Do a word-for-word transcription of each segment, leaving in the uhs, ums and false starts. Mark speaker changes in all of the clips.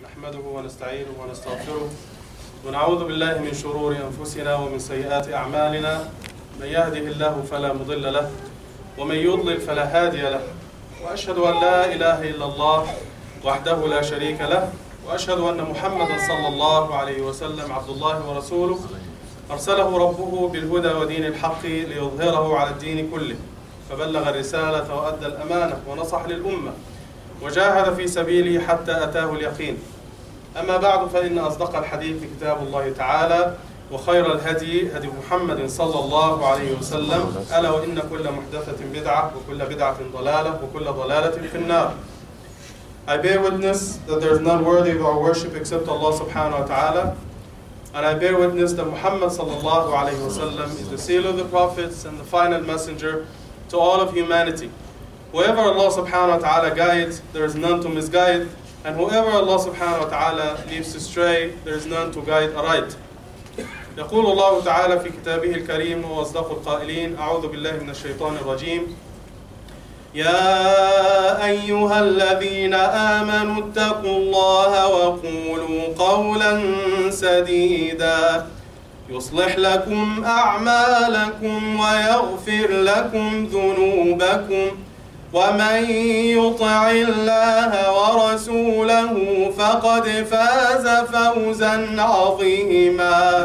Speaker 1: نحمده ونستعينه ونستغفره ونعوذ بالله من شرور أنفسنا ومن سيئات أعمالنا. من يهده الله فلا مضل له ومن يضلل فلا هادي له، وأشهد أن لا إله إلا الله وحده لا شريك له، وأشهد أن محمدا صلى الله عليه وسلم عبد الله ورسوله أرسله ربه بالهدى ودين الحق ليظهره على الدين كله، فبلغ الرسالة وأدى الأمانة ونصح للأمة وجاهد في سبيله حتى أتاه اليقين. أما بعد، فإن أصدق الحديث كتاب الله تعالى، وخير الهدي هدي محمد صلى الله عليه وسلم، ألا وإن كل محدثة بدعة وكل بدعة ضلالة وكل ضلالة في النار. I bear witness that there is none worthy of our worship except Allah subhanahu wa ta'ala, and I bear witness that Muhammad sallallahu alayhi wa sallam is the seal of the prophets and the final messenger to all of humanity. Whoever Allah subhanahu wa ta'ala guides, there is none to misguide, and whoever Allah subhanahu wa ta'ala leaves astray, there is none to guide aright. يقول الله تعالى في كتابه الكريم وأصدق القائلين: أعوذ بالله من الشيطان الرجيم. يا أيها الذين آمنوا اتقوا الله وقولوا قولا سديدا يصلح لكم أعمالكم ويغفر لكم ذنوبكم ومن يطع الله ورسوله فقد فاز فوزا عظيما.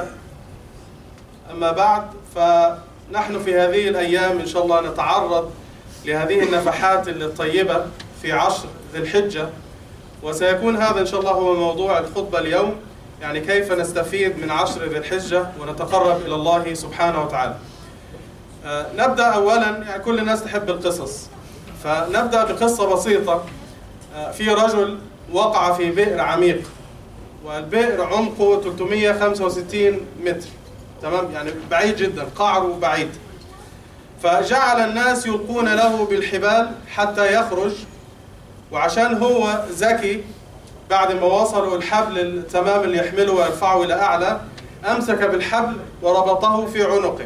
Speaker 1: أما بعد، فنحن في هذه الأيام إن شاء الله نتعرض لهذه النفحات الطيبة في عشر ذي الحجة، وسيكون هذا إن شاء الله هو موضوع الخطبة اليوم، يعني كيف نستفيد من عشر ذي الحجة ونتقرب إلى الله سبحانه وتعالى. أه نبدأ أولا، يعني كل الناس تحب القصص، فنبدأ بقصة بسيطة. أه في رجل وقع في بئر عميق، والبئر عمقه ثلاثمئة وخمسة وستين متر، تمام، يعني بعيد جدا، قعره بعيد. فجعل الناس يلقون له بالحبال حتى يخرج، وعشان هو ذكي بعد ما وصلوا الحبل التمام اللي يحمله ويرفعه إلى أعلى، أمسك بالحبل وربطه في عنقه،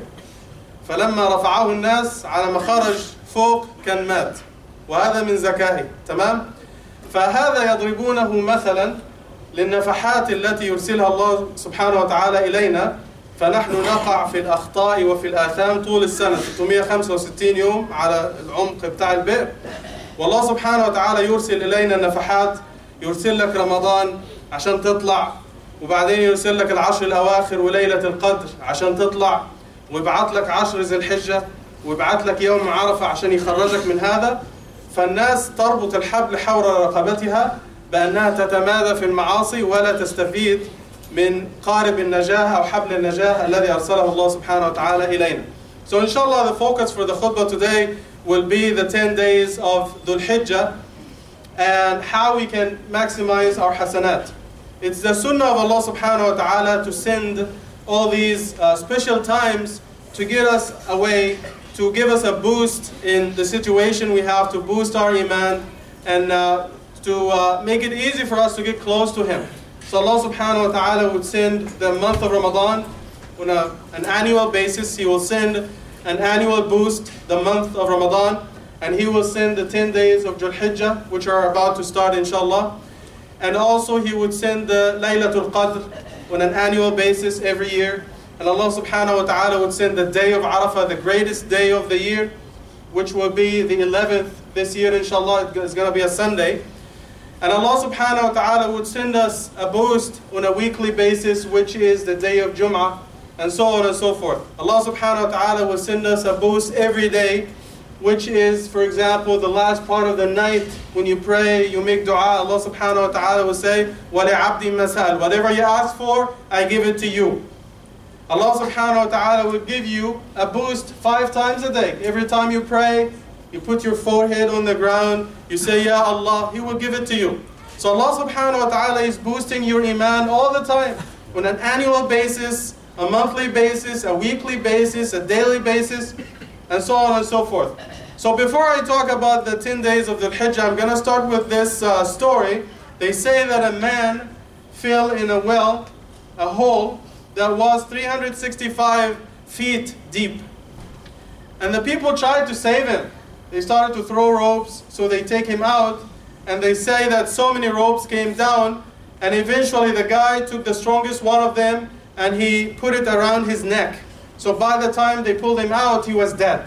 Speaker 1: فلما رفعه الناس على ما خرج فوق كان مات، وهذا من ذكائه، تمام. فهذا يضربونه مثلا للنفحات التي يرسلها الله سبحانه وتعالى إلينا، فنحن نقع في الأخطاء وفي الآثام طول السنة، ثلاثمئة وخمسة وستين يوم على العمق بتاع البئر، والله سبحانه وتعالى يرسل إلينا النفحات. يرسل لك رمضان عشان تطلع، وبعدين يرسل لك العشر الأواخر وليلة القدر عشان تطلع، ويبعث لك عشر ذي الحجة، ويبعث لك يوم عرفة عشان يخرجك من هذا. فالناس تربط الحبل حول رقبتها بأنها تتمادى في المعاصي ولا تستفيد من قارب النجاة أو حبل النجاة الذي أرسله الله سبحانه وتعالى إلينا. So inshallah, the focus for the khutbah today will be the ten days of Dhul Hijjah and how we can maximize our hasanat. It's the sunnah of Allah subhanahu wa ta'ala to send all these uh, special times to get us away, to give us a boost in the situation we have, to boost our iman, and uh, to uh, make it easy for us to get close to Him. So Allah subhanahu wa ta'ala would send the month of Ramadan on a, an annual basis. He will send an annual boost the month of Ramadan, and He will send the ten days of Dhul Hijjah, which are about to start inshallah. And also He would send the Laylatul Qadr on an annual basis every year. And Allah subhanahu wa ta'ala would send the day of Arafah, the greatest day of the year, which will be the eleventh this year inshallah. It's going to be a Sunday. And Allah subhanahu wa ta'ala would send us a boost on a weekly basis, which is the day of Jum'ah, and so on and so forth. Allah subhanahu wa ta'ala will send us a boost every day, which is, for example, the last part of the night when you pray, you make dua, Allah subhanahu wa ta'ala will say, وَلِعَبْدِ مَسَأَلْ, whatever you ask for, I give it to you. Allah subhanahu wa ta'ala will give you a boost five times a day. Every time you pray, you put your forehead on the ground, you say, Ya Allah, He will give it to you. So Allah subhanahu wa ta'ala is boosting your iman all the time, on an annual basis, a monthly basis, a weekly basis, a daily basis, and so on and so forth. So before I talk about the ten days of the Hijjah, I'm going to start with this uh, story. They say that a man fell in a well, a hole, that was three hundred sixty-five feet deep. And the people tried to save him. They started to throw ropes, so they take him out, and they say that so many ropes came down and eventually the guy took the strongest one of them and he put it around his neck. So by the time they pulled him out, he was dead.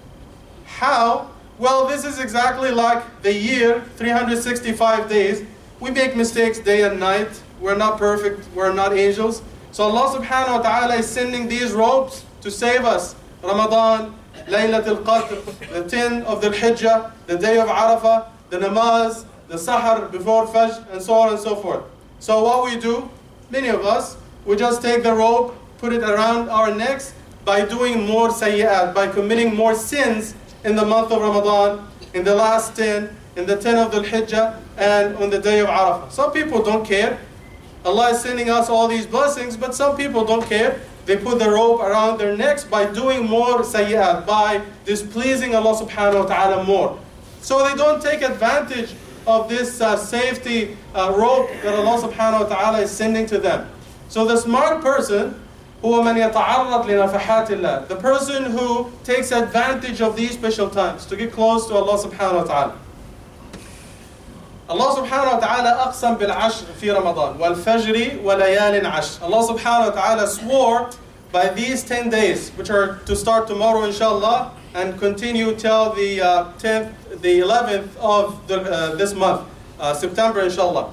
Speaker 1: How? Well, this is exactly like the year, three hundred sixty-five days. We make mistakes day and night. We're not perfect. We're not angels. So Allah subhanahu wa ta'ala is sending these robes to save us. Ramadan, Laylatul Qadr, the ten of the Hijjah, the day of Arafah, the namaz, the sahar before Fajr, and so on and so forth. So what we do, many of us, we just take the robe, put it around our necks by doing more sayyat, by committing more sins in the month of Ramadan, in the last ten, in the ten of the Hijjah, and on the day of Arafah. Some people don't care. Allah is sending us all these blessings, but some people don't care. They put the robe around their necks by doing more sayyat, by displeasing Allah subhanahu wa ta'ala more. So they don't take advantage of this uh, safety uh, rope that Allah subhanahu wa ta'ala is sending to them. So the smart person, هو من يتعرض لنفحات الله, the person who takes advantage of these special times to get close to Allah subhanahu wa ta'ala. Allah subhanahu wa ta'ala أقسم بالعشر في رمضان والفجر وليال عشر. Allah subhanahu wa ta'ala swore by these ten days, which are to start tomorrow inshallah and continue till the uh, tenth, the eleventh of the, uh, this month, uh, September inshallah.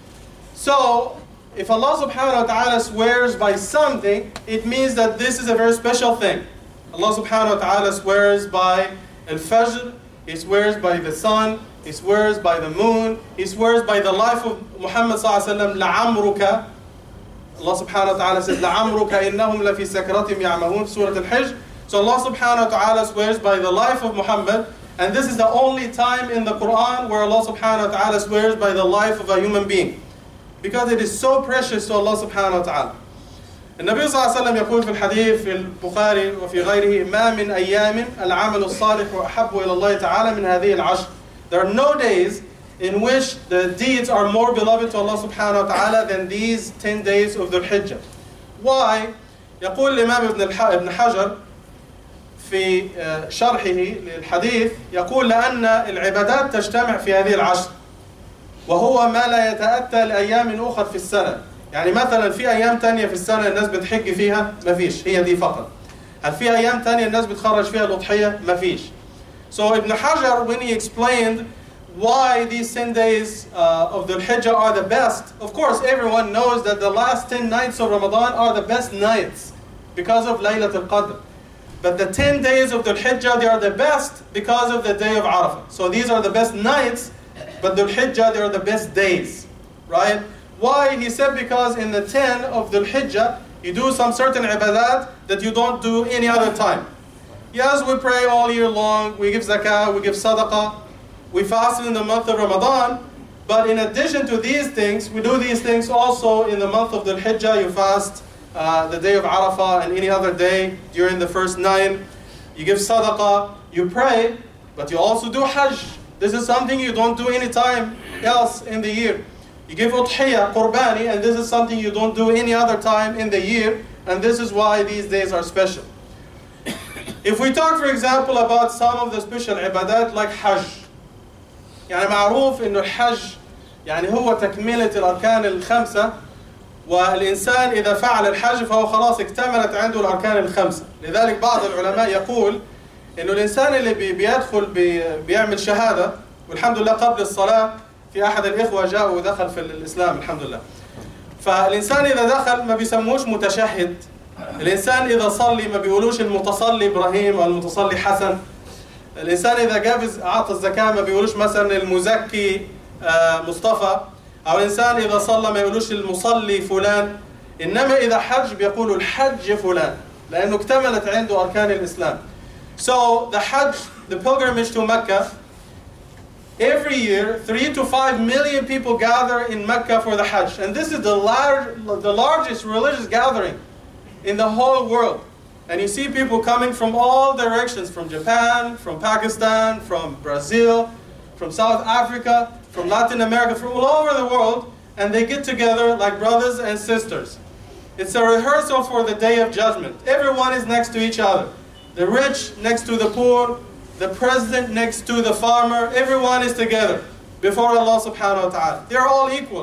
Speaker 1: So, if Allah subhanahu wa ta'ala swears by something, it means that this is a very special thing. Allah subhanahu wa ta'ala swears by al-Fajr, He swears by the sun, He swears by the moon, He swears by the life of Muhammad sallallahu alayhi wa sallam, لَعَمْرُكَ. Allah subhanahu wa ta'ala says, لَعَمْرُكَ إِنَّهُمْ لَفِي سَكْرَةٍ يَعْمَهُونَ, Surah Al-Hijr. So Allah subhanahu wa ta'ala swears by the life of Muhammad, and this is the only time in the Quran where Allah subhanahu wa ta'ala swears by the life of a human being, because it is so precious to Allah subhanahu wa ta'ala. النبي صلى الله عليه وسلم يقول في الحديث في البخاري وفي غيره ما من أيام العمل الصالح وأحب إلى الله تعالى من هذه العشر. There are no days in which the deeds are more beloved to Allah subhanahu wa ta'ala than these ten days of the Hijjah. Why? يقول الإمام ابن حجر في شرحه للحديث يقول لأن العبادات تجتمع في هذه العشر وهو ما لا يتأتى لأيام أخرى في السنة. يعني مثلا في أيام تانية في السنة الناس بتحج فيها؟ ما فيش، هي دي فقط. هل في أيام تانية الناس بتخرج فيها الأضحية؟ ما فيش. So Ibn Hajar, when he explained why these ten days uh, of the Hijjah are the best, of course everyone knows that the last ten nights of Ramadan are the best nights because of Laylatul Qadr. But the ten days of the Hijjah, they are the best because of the day of Arafah. So these are the best nights, but the Hijjah, they are the best days, right? Why? He said because in the ten of the Hijjah, you do some certain ibadat that you don't do any other time. Yes, we pray all year long, we give zakah, we give sadaqah, we fast in the month of Ramadan, but in addition to these things, we do these things also in the month of the Hijjah. You fast uh, the day of Arafah and any other day during the first nine. You give sadaqah, you pray, but you also do hajj. This is something you don't do any time else in the year. You give udhiyah, qurbani, and this is something you don't do any other time in the year, and this is why these days are special. If we talk, for example, about some of the special ibadat like hajj, يعني معروف إنه الحج يعني هو تكملة الأركان الخمسة، والإنسان إذا فعل الحج فهو خلاص اكتملت عنده الأركان الخمسة. لذلك بعض العلماء يقول إنه الإنسان اللي بيدخل بيعمل شهادة، والحمد لله قبل الصلاة في أحد الإخوة جاء ودخل في الإسلام الحمد لله. فالإنسان إذا دخل ما بيسموش متشهد. الإنسان إذا صلي ما بيقولوش المتصلي إبراهيم أو المتصلي حسن. الإنسان إذا جاب أعطى الزكاة ما بيقولوش مثلا المزكي مصطفى، أو الإنسان إذا صلى ما يقولوش المصلي فلان. إنما إذا حج بيقولوا الحج فلان، لأنه اكتملت عنده أركان الإسلام. So the Hajj, the pilgrimage to Mecca, every year three to five million people gather in Mecca for the Hajj, and this is the large, the largest religious gathering in the whole world. And you see people coming from all directions, from Japan, from Pakistan, from Brazil, from South Africa, from Latin America, from all over the world, and they get together like brothers and sisters. It's a rehearsal for the Day of Judgment. Everyone is next to each other. The rich next to the poor, the president next to the farmer, everyone is together before Allah subhanahu wa ta'ala. They're all equal.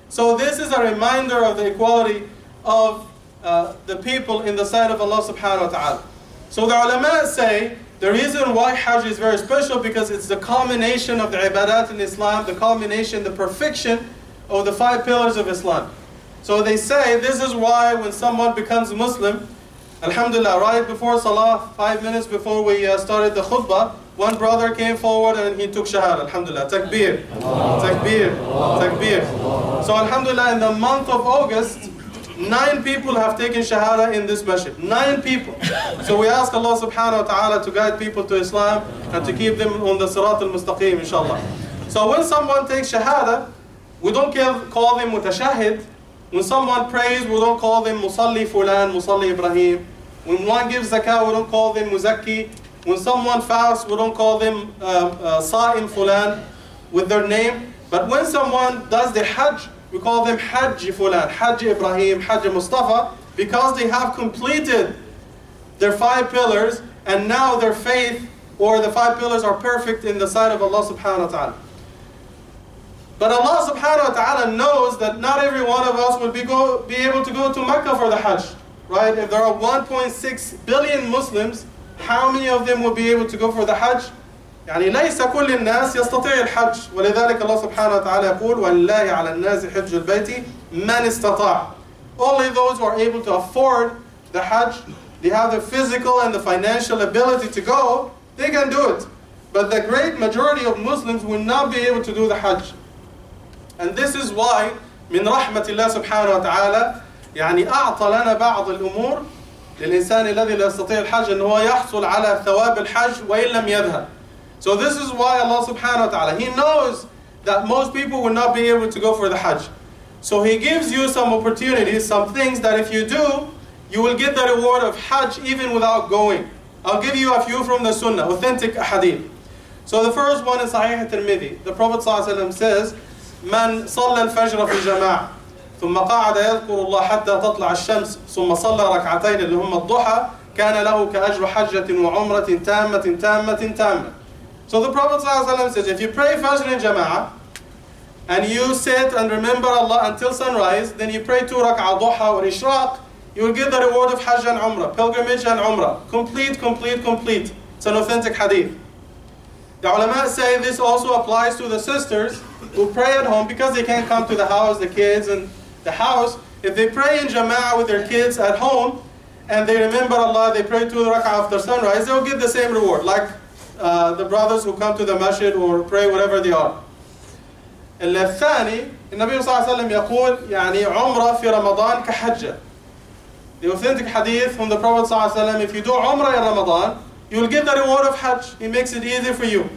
Speaker 1: So this is a reminder of the equality of uh, the people in the sight of Allah subhanahu wa ta'ala. So the ulama say, the reason why Hajj is very special because it's the culmination of the ibadat in Islam, the culmination, the perfection of the five pillars of Islam. So they say this is why when someone becomes Muslim, alhamdulillah, right before Salah, five minutes before we uh, started the khutbah, one brother came forward and he took shahada, alhamdulillah, takbir, takbir, takbir. So alhamdulillah, in the month of August, nine people have taken shahada in this masjid, nine people. So we ask Allah subhanahu wa ta'ala to guide people to Islam and to keep them on the sirat al-mustaqim, inshallah. So when someone takes shahada, we don't call them mutashahid. When someone prays, we don't call them musalli fulan, musalli Ibrahim. When one gives zakah, we don't call them muzakki. When someone fasts, we don't call them uh, uh, sa'im fulan with their name. But when someone does the hajj, we call them hajj fulan, hajj Ibrahim, hajj Mustafa, because they have completed their five pillars and now their faith or the five pillars are perfect in the sight of Allah subhanahu wa ta'ala. But Allah subhanahu wa ta'ala knows that not every one of us will be, go, be able to go to Mecca for the Hajj. Right? If there are one point six billion Muslims, how many of them will be able to go for the Hajj? يعني ليس كل الناس يستطيع الحج ولذلك الله سبحانه وتعالى يقول ولله على الناس حج البيت من استطاع. Only those who are able to afford the Hajj, they have the physical and the financial ability to go, they can do it. But the great majority of Muslims will not be able to do the Hajj. And this is why من رحمة الله سبحانه وتعالى يعني أعطى لنا بعض الأمور للإنسان الذي لا يستطيع الحج أنه هو يحصل على ثواب الحج وإن لم يذهب. So this is why Allah subhanahu wa ta'ala, He knows that most people will not be able to go for the Hajj. So He gives you some opportunities, some things that if you do, you will get the reward of Hajj even without going. I'll give you a few from the Sunnah, authentic hadith. So the first one is Sahih al-Tirmidhi. The Prophet ﷺ says, من صلى الفجر في جماعة ثم قعد يذكر الله حتى تطلع الشمس ثم صلى ركعتين اللي هم الضحى كان له كأجر حجة وعمرة تامة تامة تامة. So the Prophet ﷺ says, if you pray Fajr in Jama'ah, and you sit and remember Allah until sunrise, then you pray two rak'ah duha or ishraq, you will get the reward of Hajj and Umrah, pilgrimage and Umrah. Complete, complete, complete. It's an authentic hadith. The ulama say this also applies to the sisters who pray at home because they can't come to the house, the kids and the house. If they pray in Jama'ah with their kids at home, and they remember Allah, they pray two rak'ah after sunrise, they'll get the same reward, like Uh, the brothers who come to the masjid or pray wherever they are. الثاني النبي صلى الله عليه وسلم يقول يعني عمرة في رمضان كحجة. The authentic hadith from the Prophet صلى الله عليه وسلم, if you do Umrah in Ramadan, you will get the reward of Hajj. He makes it easy for you.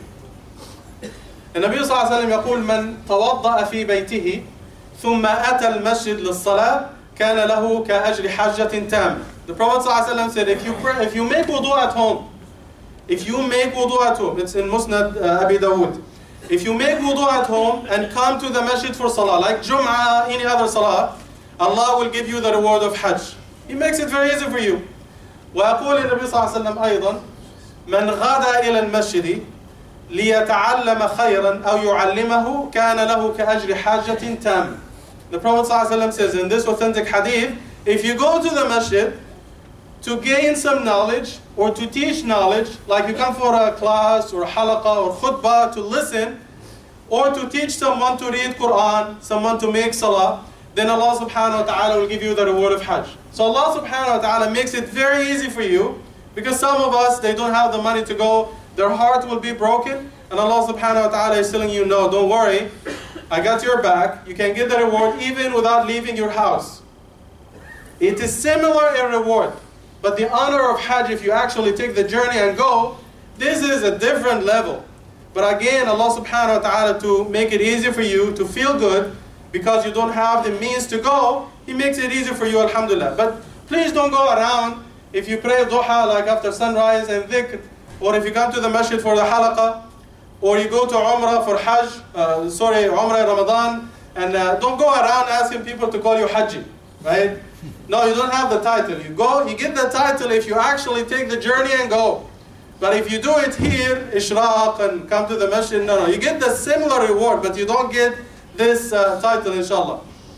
Speaker 1: النبي صلى الله عليه وسلم يقول من توضأ في بيته ثم أتى المسجد للصلاة كان له كأجر حجة تامة. The Prophet صلى الله عليه وسلم said, if you pray, if you make wudu at home, If you make wudu at home, it's in Musnad uh, Abi Dawood. If you make wudu at home and come to the masjid for salah, like Jum'ah, any other salah, Allah will give you the reward of Hajj. He makes it very easy for you. ويقول النبي صلى الله عليه وسلم أيضا من غدا إلى المسجد ليتعلم خيرا أو يعلمه كان له كأجر حاجة تامة. The Prophet صلى الله عليه وسلم says in this authentic hadith, if you go to the masjid to gain some knowledge or to teach knowledge, like you come for a class or a halaqah or khutbah to listen, or to teach someone to read Quran, someone to make salah, then Allah subhanahu wa ta'ala will give you the reward of Hajj. So Allah subhanahu wa ta'ala makes it very easy for you, because some of us, they don't have the money to go, their heart will be broken, and Allah subhanahu wa ta'ala is telling you, no, don't worry, I got your back, you can get the reward even without leaving your house. It is similar in reward. But the honor of Hajj, if you actually take the journey and go, this is a different level. But again, Allah subhanahu wa ta'ala, to make it easy for you to feel good, because you don't have the means to go, He makes it easy for you, alhamdulillah. But please don't go around, if you pray duha like after sunrise and dhikr, or if you come to the masjid for the halaqah, or you go to Umrah for Hajj, uh, sorry, Umrah Ramadan, and uh, don't go around asking people to call you Hajji, right? No, you don't have the title. You go, you get the title if you actually take the journey and go. But if you do it here, ishraq, and come to the masjid, no, no. You get the similar reward, but you don't get this uh, title, inshallah.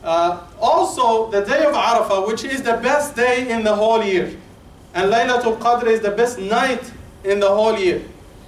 Speaker 1: Uh, also, the day of Arafah, which is the best day in the whole year. And Laylatul Qadr is the best night in the whole year.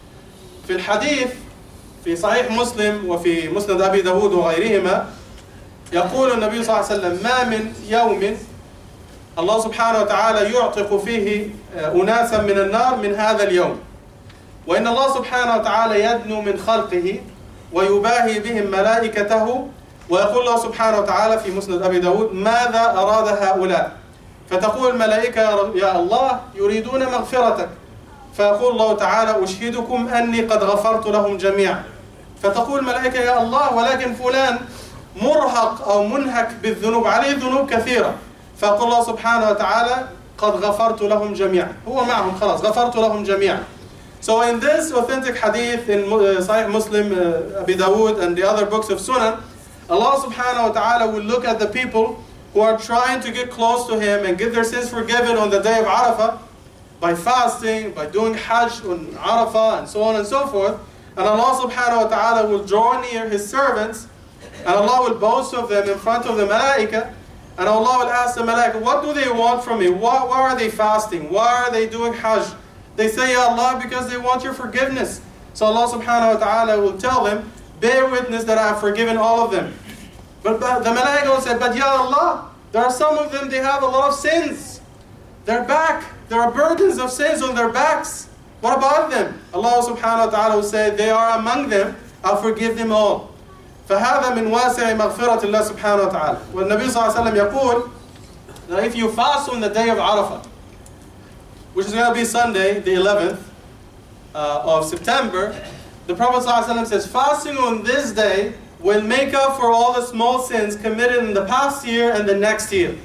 Speaker 1: في الحديث في صحيح مسلم وفي مسند أبي داود وغيرهما يقول النبي صلى الله عليه وسلم ما من يوم الله سبحانه وتعالى يعتق فيه أناسا من النار من هذا اليوم وإن الله سبحانه وتعالى يدنو من خلقه ويباهي بهم ملائكته ويقول الله سبحانه وتعالى في مسند أبي داود ماذا أراد هؤلاء فتقول الملائكة يا الله يريدون مغفرتك فيقول الله تعالى أشهدكم أني قد غفرت لهم جميعا فتقول الملائكة يا الله ولكن فلان مرهق أو منهك بالذنوب عليه ذنوب كثيرة فيقول الله سبحانه وتعالى قد غفرت لهم جميعا هو معهم خلاص غفرت لهم جميعا. So in this authentic hadith in Sahih Muslim, uh, Abi Dawood and the other books of Sunan, Allah subhanahu wa ta'ala will look at the people who are trying to get close to Him and get their sins forgiven on the day of Arafah by fasting, by doing Hajj on Arafah and so on and so forth. And Allah subhanahu wa ta'ala will draw near His servants and Allah will boast of them in front of the Malaika. And Allah will ask the Malaika, what do they want from me? Why, why are they fasting? Why are they doing Hajj? They say, Ya Allah, because they want your forgiveness. So Allah subhanahu wa ta'ala will tell them, bear witness that I have forgiven all of them. But, but the Malaika will say, but Ya Allah, there are some of them, they have a lot of sins. Their back, there are burdens of sins on their backs. What about them? Allah subhanahu wa ta'ala will say, they are among them, I'll forgive them all. فهذا من واسع مغفرة الله سبحانه وتعالى. والنبي صلى الله عليه وسلم يقول that if you fast on the day of Arafah, which is going to be Sunday, the eleventh uh, of September, the Prophet ﷺ says, fasting on this day will make up for all the small sins committed in the past year and the next year.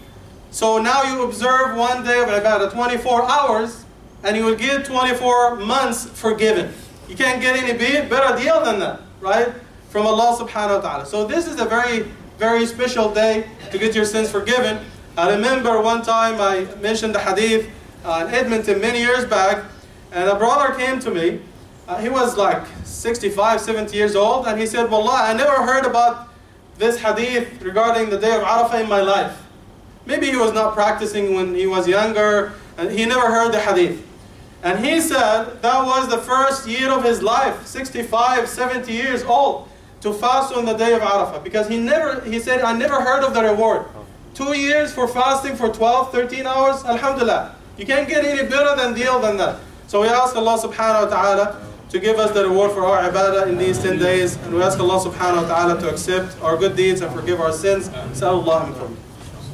Speaker 1: So now you observe one day of ibadah, twenty-four hours, and you will get twenty-four months forgiven. You can't get any better deal than that, right? From Allah subhanahu wa ta'ala. So this is a very, very special day to get your sins forgiven. I remember one time I mentioned the hadith uh, in Edmonton many years back, and a brother came to me. Uh, he was like sixty-five, seventy years old, and he said, Wallah, I never heard about this hadith regarding the day of Arafah in my life. Maybe he was not practicing when he was younger, and he never heard the hadith. And he said that was the first year of his life, sixty-five, seventy years old, to fast on the day of Arafah. Because he never, he said, I never heard of the reward. Two years for fasting for twelve, thirteen hours, alhamdulillah. You can't get any better than deal than that. So we ask Allah subhanahu wa ta'ala to give us the reward for our ibadah in these ten days. And we ask Allah subhanahu wa ta'ala to accept our good deeds and forgive our sins. Sallallahu alayhi wa sallam.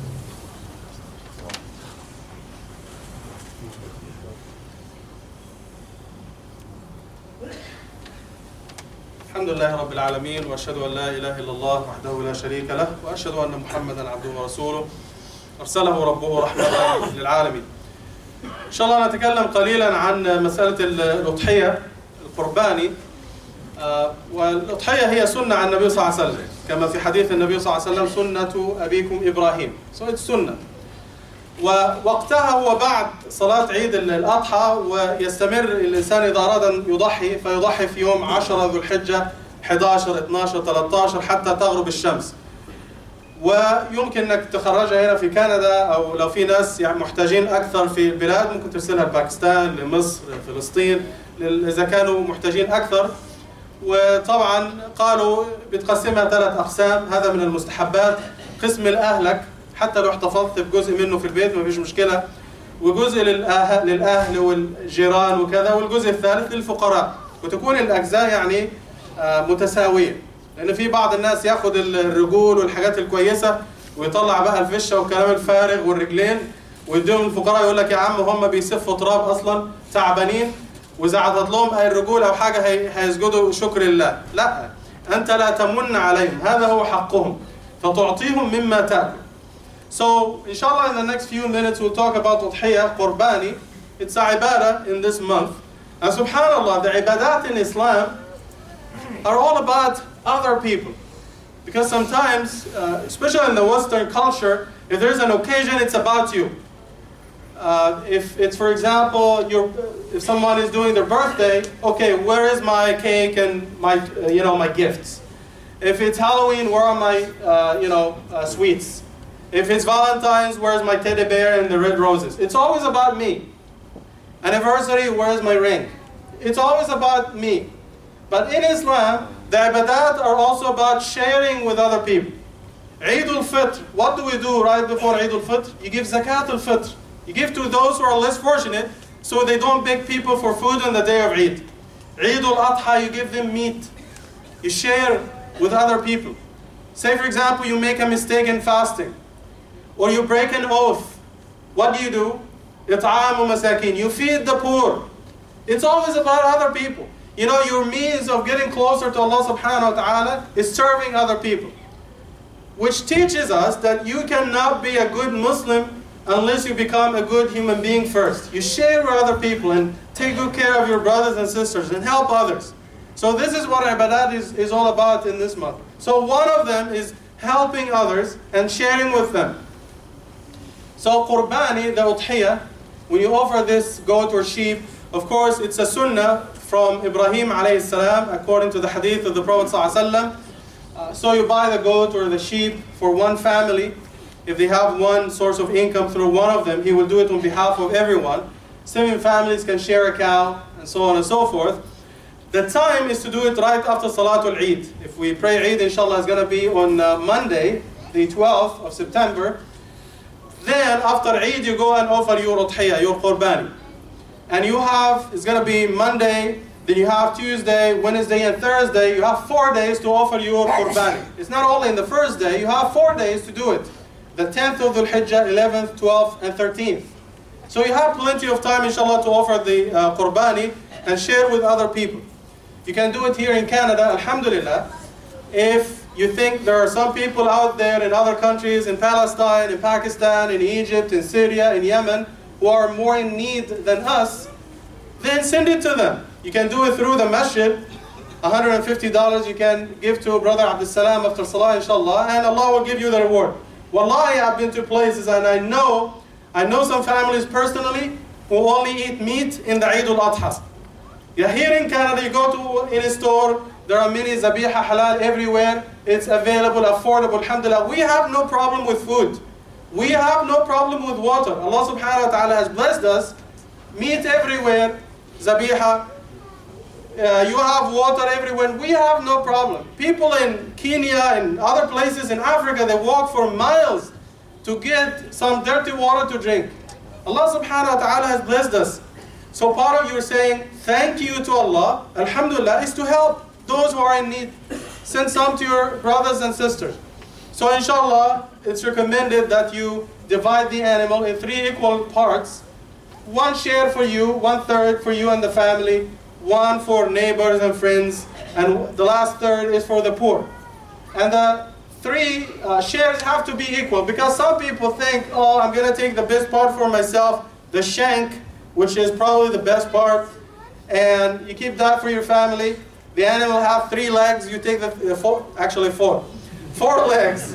Speaker 1: الحمد لله رب العالمين وأشهد أن لا إله إلا الله وحده لا شريك له وأشهد أن محمدا عبده ورسوله أرسله ربه رحمة للعالمين. إن شاء الله نتكلم قليلا عن مسألة الأضحية القرباني. والأضحية هي سنة عن النبي صلى الله عليه وسلم كما في حديث النبي صلى الله عليه وسلم سنة أبيكم إبراهيم. So it's سنة. ووقتها هو بعد صلاة عيد الأضحى ويستمر الإنسان إذا أراد أن يضحي فيضحي في يوم عشرة ذو الحجة إحدى عشر اثني عشر ثلاثة عشر حتى تغرب الشمس. ويمكن أنك تخرجها هنا في كندا أو لو في ناس يعني محتاجين أكثر في البلاد ممكن ترسلها لباكستان لمصر فلسطين إذا كانوا محتاجين أكثر. وطبعا قالوا بتقسمها ثلاث أقسام. هذا من المستحبات قسم لأهلك حتى لو احتفظت بجزء منه في البيت ما فيش مشكلة وجزء للأهل, للأهل والجيران وكذا والجزء الثالث للفقراء وتكون الأجزاء يعني متساوية لأن في بعض الناس يأخذ الرجول والحاجات الكويسة ويطلع بقى الفشة والكلام الفارغ والرجلين ويديهم الفقراء يقول لك يا عم هم بيسفوا تراب أصلا تعبانين وإذا عطت لهم أي رجول أو حاجة هيسجدوا شكر الله. لا أنت لا تمن عليهم هذا هو حقهم فتعطيهم مما تأكل. So, inshallah, in the next few minutes, we'll talk about Udhiyah, Qurbani. It's a ibadah in this month. And subhanAllah, the ibadat in Islam are all about other people. Because sometimes, uh, especially in the Western culture, if there's an occasion, it's about you. Uh, if it's, for example, your, if someone is doing their birthday, okay, where is my cake and my, uh, you know, my gifts? If it's Halloween, where are my, uh, you know, uh, sweets? If it's Valentine's, where's my teddy bear and the red roses? It's always about me. Anniversary, where's my ring? It's always about me. But in Islam, the ibadat are also about sharing with other people. Eid al-Fitr, what do we do right before Eid al-Fitr? You give zakat al-Fitr. You give to those who are less fortunate so they don't beg people for food on the day of Eid. Eid al-Adha, you give them meat. You share with other people. Say for example, you make a mistake in fasting, or you break an oath. What do you do? It'amu masakin. You feed the poor. It's always about other people. You know, your means of getting closer to Allah subhanahu wa ta'ala is serving other people. Which teaches us that you cannot be a good Muslim unless you become a good human being first. You share with other people and take good care of your brothers and sisters and help others. So this is what ibadat is, is all about in this month. So one of them is helping others and sharing with them. So qurbani, the udhiyah, when you offer this goat or sheep, of course it's a sunnah from Ibrahim alayhi salam, according to the hadith of the Prophet sallallahu alaihi wasallam. Uh, so you buy the goat or the sheep for one family. If they have one source of income through one of them, he will do it on behalf of everyone. Seven families can share a cow, and so on and so forth. The time is to do it right after Salatul Eid. If we pray Eid, inshallah, it's going to be on uh, Monday, the twelfth of September. Then after Eid, you go and offer your udhiyah, your qurbani. And you have, it's going to be Monday, then you have Tuesday, Wednesday, and Thursday. You have four days to offer your qurbani. It's not only in the first day, you have four days to do it. The tenth of Dhul Hijjah, eleventh, twelfth, and thirteenth. So you have plenty of time, inshallah, to offer the uh, qurbani and share with other people. You can do it here in Canada, alhamdulillah. If you think there are some people out there in other countries, in Palestine, in Pakistan, in Egypt, in Syria, in Yemen, who are more in need than us, then send it to them. You can do it through the masjid. one hundred fifty dollars you can give to Brother Abdul Salam after Salah, inshallah, and Allah will give you the reward. Wallahi, I've been to places and I know, I know some families personally who only eat meat in the Eid al-Adha. Yeah, here in Canada, you go to in a store, there are many zabiha halal everywhere. It's available, affordable, alhamdulillah. We have no problem with food. We have no problem with water. Allah subhanahu wa ta'ala has blessed us. Meat everywhere, zabiha. Uh, you have water everywhere. We have no problem. People in Kenya and other places in Africa, they walk for miles to get some dirty water to drink. Allah subhanahu wa ta'ala has blessed us. So part of you saying thank you to Allah, alhamdulillah, is to help those who are in need. Send some to your brothers and sisters. So inshallah, it's recommended that you divide the animal in three equal parts. One share for you, one third for you and the family, one for neighbors and friends, and the last third is for the poor. And the three uh, shares have to be equal, because some people think, oh, I'm going to take the best part for myself, the shank, which is probably the best part, and you keep that for your family. The animal have three legs, you take the, the four, actually four, four legs.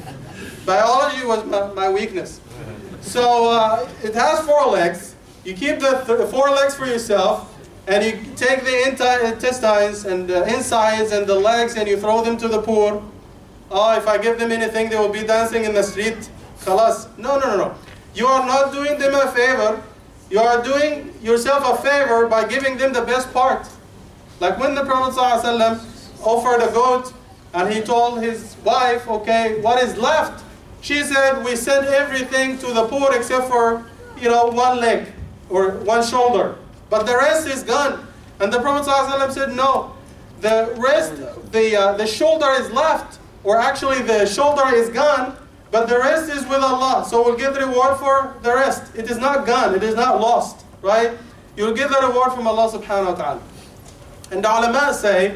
Speaker 1: Biology was my, my weakness. So uh, it has four legs. You keep the th four legs for yourself, and you take the intestines and the insides and the legs and you throw them to the poor. Oh, if I give them anything, they will be dancing in the street. Khalas. No, no, no, no. You are not doing them a favor. You are doing yourself a favor by giving them the best part. Like when the Prophet ﷺ offered a goat and he told his wife, okay, what is left? She said, we send everything to the poor except for, you know, one leg or one shoulder. But the rest is gone. And the Prophet ﷺ said, no, the rest, the, uh, the shoulder is left, or actually the shoulder is gone, but the rest is with Allah. So we'll get the reward for the rest. It is not gone, it is not lost, right? You'll get the reward from Allah subhanahu wa ta'ala. And the ulama say,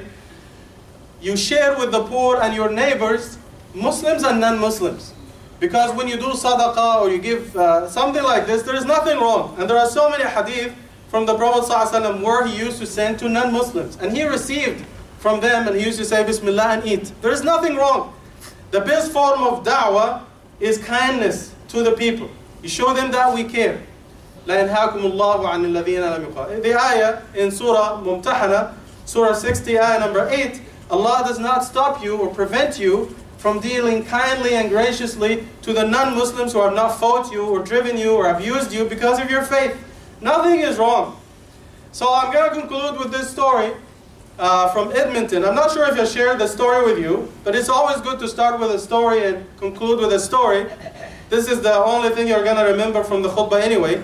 Speaker 1: you share with the poor and your neighbors, Muslims and non-Muslims. Because when you do sadaqah or you give uh, something like this, there is nothing wrong. And there are so many hadith from the Prophet ﷺ where he used to send to non-Muslims. And he received from them and he used to say Bismillah and eat. There is nothing wrong. The best form of da'wah is kindness to the people. You show them that we care. لَا يَنْهَاكُمُ اللَّهُ عَنِ الَّذِينَ لَمْ يُقَاتِلُوكُمْ. The ayah in Surah Mumtahana, Surah sixty, ayah number eight, Allah does not stop you or prevent you from dealing kindly and graciously to the non-Muslims who have not fought you or driven you or abused you because of your faith. Nothing is wrong. So I'm going to conclude with this story uh, from Edmonton. I'm not sure if I shared the story with you, but it's always good to start with a story and conclude with a story. This is the only thing you're going to remember from the khutbah anyway.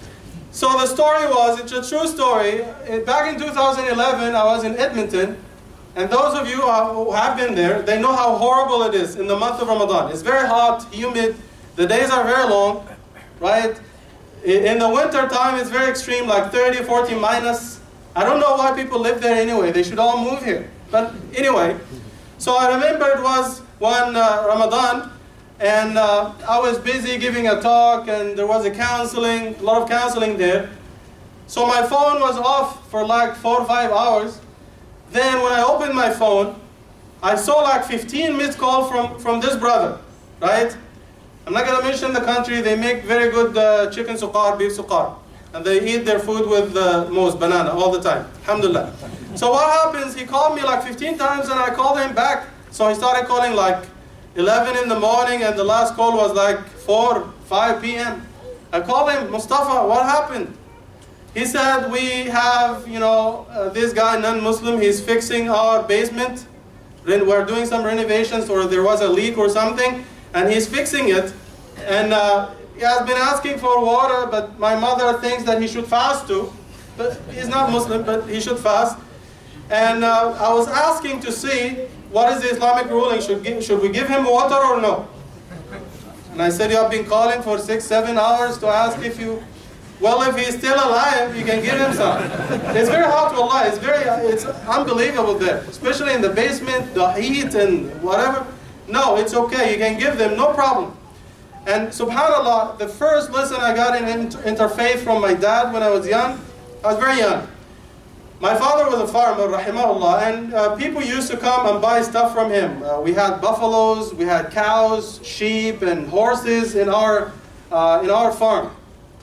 Speaker 1: So the story was, it's a true story. Back in two thousand eleven, I was in Edmonton. And those of you who have been there, they know how horrible it is in the month of Ramadan. It's very hot, humid, the days are very long, right? In the winter time, it's very extreme, like thirty, forty minus. I don't know why people live there anyway. They should all move here. But anyway, so I remember it was one uh, Ramadan, and uh, I was busy giving a talk, and there was a counseling, a lot of counseling there. So my phone was off for like four or five hours. Then when I opened my phone, I saw like fifteen missed calls from, from this brother, right? I'm not going to mention the country. They make very good uh, chicken suqar, beef suqar. And they eat their food with uh, mouse, banana, all the time. Alhamdulillah. So what happens, he called me like fifteen times and I called him back. So he started calling like eleven in the morning and the last call was like four, five p m I called him, Mustafa, what happened? He said, we have, you know, uh, this guy, non-Muslim, he's fixing our basement. We're doing some renovations or there was a leak or something, and he's fixing it. And uh, he has been asking for water, but my mother thinks that he should fast too. But he's not Muslim, but he should fast. And uh, I was asking to see, what is the Islamic ruling? Should, give, should we give him water or no? And I said, you have been calling for six, seven hours to ask if you... Well, if he's still alive, you can give him some. It's very hot, wallah. It's very, it's unbelievable there, especially in the basement, the heat and whatever. No, it's okay. You can give them, no problem. And subhanallah, the first lesson I got in inter interfaith from my dad when I was young, I was very young. My father was a farmer, rahimahullah, and uh, people used to come and buy stuff from him. Uh, we had buffaloes, we had cows, sheep, and horses in our uh, in our farm.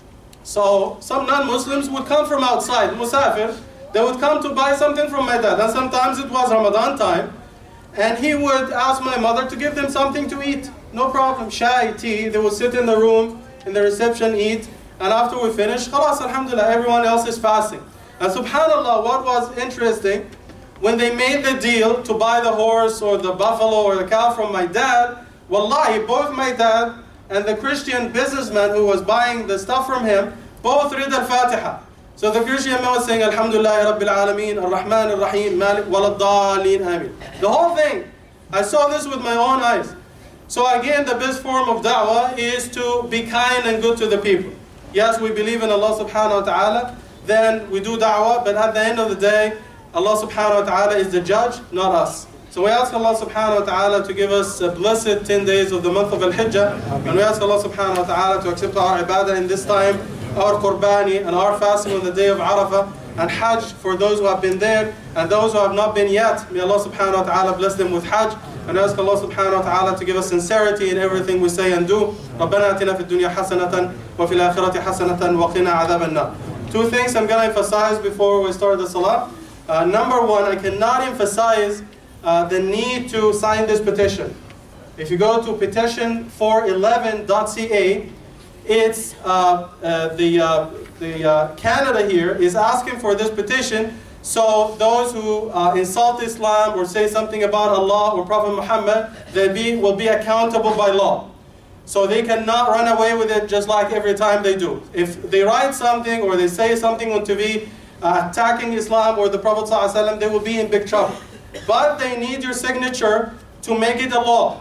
Speaker 1: So some non-Muslims would come from outside, musafir. They would come to buy something from my dad. And sometimes it was Ramadan time. And he would ask my mother to give them something to eat. No problem, shai, tea. They would sit in the room, in the reception, eat. And after we finish, khalas, alhamdulillah, everyone else is fasting. And subhanallah, what was interesting, when they made the deal to buy the horse or the buffalo or the cow from my dad, wallahi, both my dad and the Christian businessman who was buying the stuff from him, both read al-Fatiha. So the Christian man was saying, Alhamdulillah Rabbil Alameen, Ar-Rahman Ar-Rahim, Malik, Walad-Daalin, Amin. The whole thing, I saw this with my own eyes. So again, the best form of da'wah is to be kind and good to the people. Yes, we believe in Allah subhanahu wa ta'ala, then we do da'wah, but at the end of the day, Allah subhanahu wa ta'ala is the judge, not us. So we ask Allah subhanahu wa ta'ala to give us a blessed ten days of the month of Al-Hijjah. And we ask Allah subhanahu wa ta'ala to accept our ibadah in this time, our qurbani and our fasting on the day of Arafah, and Hajj for those who have been there, and those who have not been yet. May Allah subhanahu wa ta'ala bless them with Hajj. And we ask Allah subhanahu wa ta'ala to give us sincerity in everything we say and do. رَبَّنَا آتِنَا فِي الدُّنْيَا حَسَنَةً وَفِي الْآخِرَةِ حَسَنَةً وَقِنَا عَذَابَ النَّارِ. Two things I'm going to emphasize before we start the salah. Uh, number one, I cannot emphasize Uh, the need to sign this petition. If you go to petition four eleven dot c a, it's uh, uh, the uh, the uh, Canada here is asking for this petition, so those who uh, insult Islam or say something about Allah or Prophet Muhammad, they be will be accountable by law. So they cannot run away with it just like every time they do. If they write something or they say something on T V uh, attacking Islam or the Prophet ﷺ, they will be in big trouble. But they need your signature to make it a law.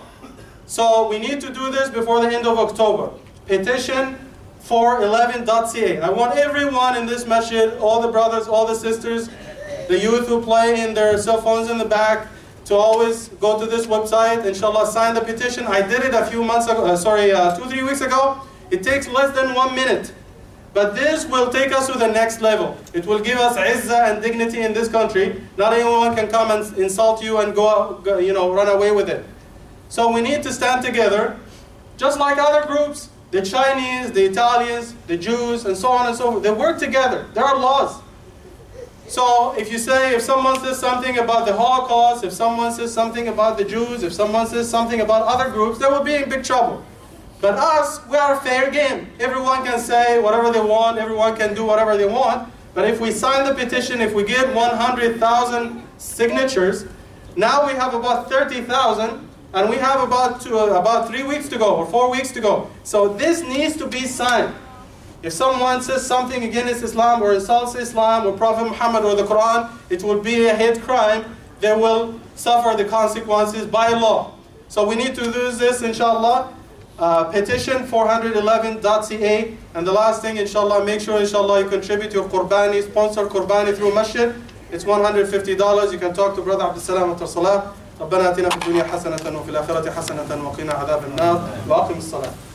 Speaker 1: So we need to do this before the end of October. Petition four eleven dot c a. I want everyone in this masjid, all the brothers, all the sisters, the youth who play in their cell phones in the back, to always go to this website, inshallah, sign the petition. I did it a few months ago, uh, sorry, uh, two, three weeks ago. It takes less than one minute. But this will take us to the next level. It will give us izzah and dignity in this country. Not anyone can come and insult you and go, go, you know, run away with it. So we need to stand together, just like other groups, the Chinese, the Italians, the Jews, and so on and so forth. They work together. There are laws. So if you say, if someone says something about the Holocaust, if someone says something about the Jews, if someone says something about other groups, they will be in big trouble. But us, we are fair game. Everyone can say whatever they want, everyone can do whatever they want. But if we sign the petition, if we get one hundred thousand signatures, now we have about thirty thousand, and we have about, two, uh, about three weeks to go, or four weeks to go. So this needs to be signed. If someone says something against Islam or insults Islam or Prophet Muhammad or the Quran, it will be a hate crime. They will suffer the consequences by law. So we need to do this, inshallah. Uh, petition four eleven dot c a. And the last thing, inshallah, make sure, inshallah, you contribute your Qurbani, sponsor Qurbani through Masjid. It's one hundred fifty dollars. You can talk to Brother Abdul Salam after Salah. ربنا اتنا في الدنيا حسنة وفي الآخرة حسنة وقنا عذاب النار وأقم الصلاة.